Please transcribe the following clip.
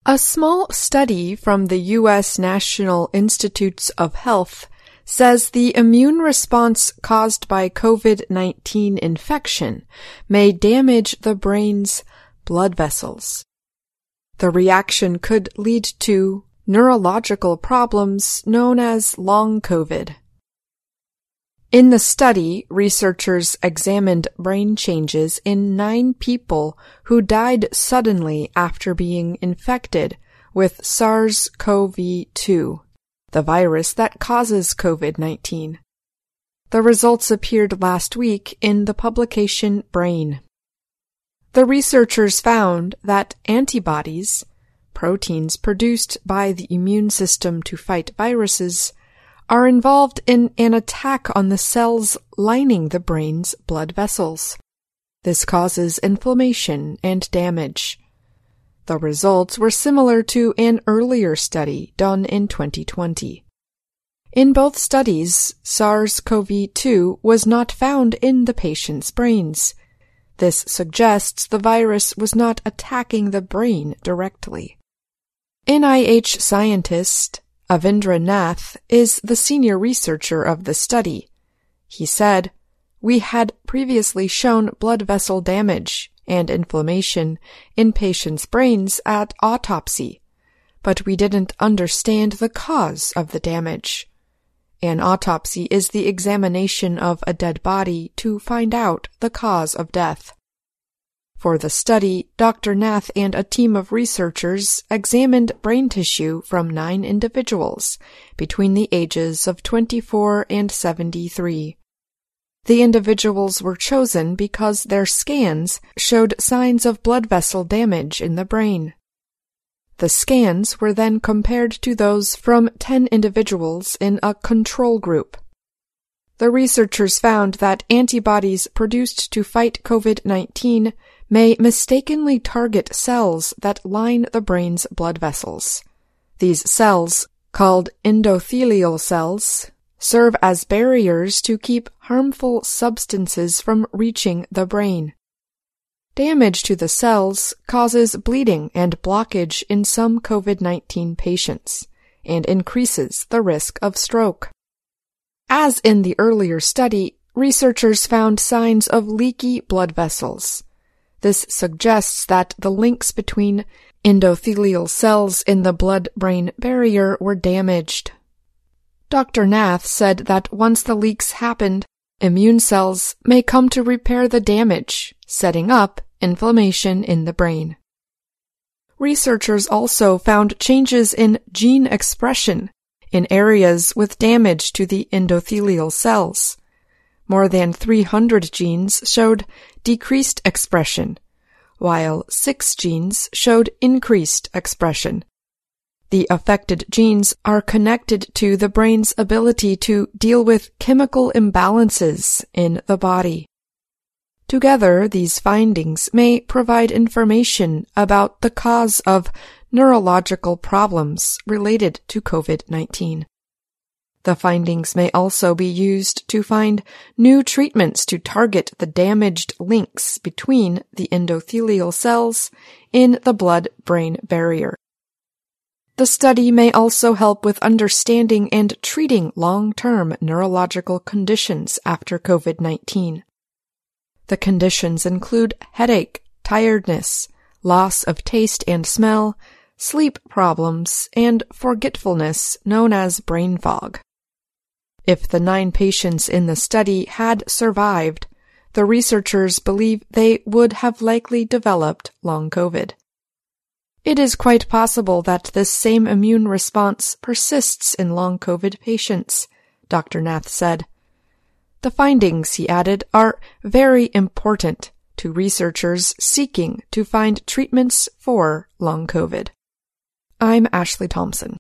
A small study from the U.S. National Institutes of Health says the immune response caused by COVID-19 infection may damage the brain's blood vessels. The reaction could lead to neurological problems known as long COVID. In the study, researchers examined brain changes in 9 people who died suddenly after being infected with SARS-CoV-2, the virus that causes COVID-19. The results appeared last week in the publication Brain. The researchers found that antibodies, proteins produced by the immune system to fight viruses, are involved in an attack on the cells lining the brain's blood vessels. This causes inflammation and damage. The results were similar to an earlier study done in 2020. In both studies, SARS-CoV-2 was not found in the patient's brains. This suggests the virus was not attacking the brain directly. NIH scientist Avindra Nath is the senior researcher of the study. He said, "We had previously shown blood vessel damage and inflammation in patients' brains at autopsy, but we didn't understand the cause of the damage. An autopsy is the examination of a dead body to find out the cause of death." For the study, Dr. Nath and a team of researchers examined brain tissue from 9 individuals between the ages of 24 and 73. The individuals were chosen because their scans showed signs of blood vessel damage in the brain. The scans were then compared to those from 10 individuals in a control group. The researchers found that antibodies produced to fight COVID-19 may mistakenly target cells that line the brain's blood vessels. These cells, called endothelial cells, serve as barriers to keep harmful substances from reaching the brain. Damage to the cells causes bleeding and blockage in some COVID-19 patients and increases the risk of stroke. As in the earlier study, researchers found signs of leaky blood vessels. This suggests that the links between endothelial cells in the blood-brain barrier were damaged. Dr. Nath said that once the leaks happened, immune cells may come to repair the damage, setting up inflammation in the brain. Researchers also found changes in gene expression in areas with damage to the endothelial cells. More than 300 genes showed decreased expression, while 6 genes showed increased expression. The affected genes are connected to the brain's ability to deal with chemical imbalances in the body. Together, these findings may provide information about the cause of neurological problems related to COVID-19. The findings may also be used to find new treatments to target the damaged links between the endothelial cells in the blood-brain barrier. The study may also help with understanding and treating long-term neurological conditions after COVID-19. The conditions include headache, tiredness, loss of taste and smell, sleep problems, and forgetfulness known as brain fog. If the 9 patients in the study had survived, the researchers believe they would have likely developed long COVID. It is quite possible that this same immune response persists in long COVID patients, Dr. Nath said. The findings, he added, are very important to researchers seeking to find treatments for long COVID. I'm Ashley Thompson.